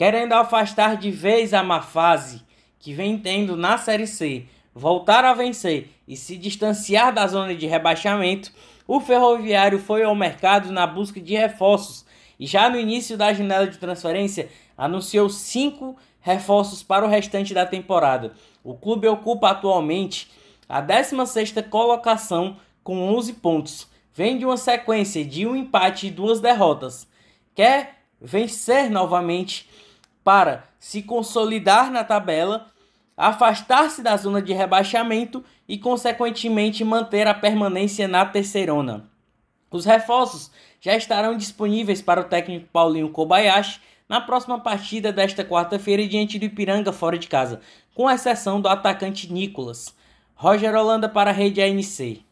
querendo afastar de vez a má fase que vem tendo na Série C, voltar a vencer e se distanciar da zona de rebaixamento, o Ferroviário foi ao mercado na busca de reforços e já no início da janela de transferência anunciou 5 reforços para o restante da temporada. O clube ocupa atualmente a 16ª colocação com 11 pontos. Vem de uma sequência de um empate e 2 derrotas. Quer vencer novamente para se consolidar na tabela, afastar-se da zona de rebaixamento e, consequentemente, manter a permanência na terceirona. Os reforços já estarão disponíveis para o técnico Paulinho Kobayashi na próxima partida desta quarta-feira diante do Ipiranga fora de casa, com exceção do atacante Nicolas. Roger Holanda para a Rede ANC.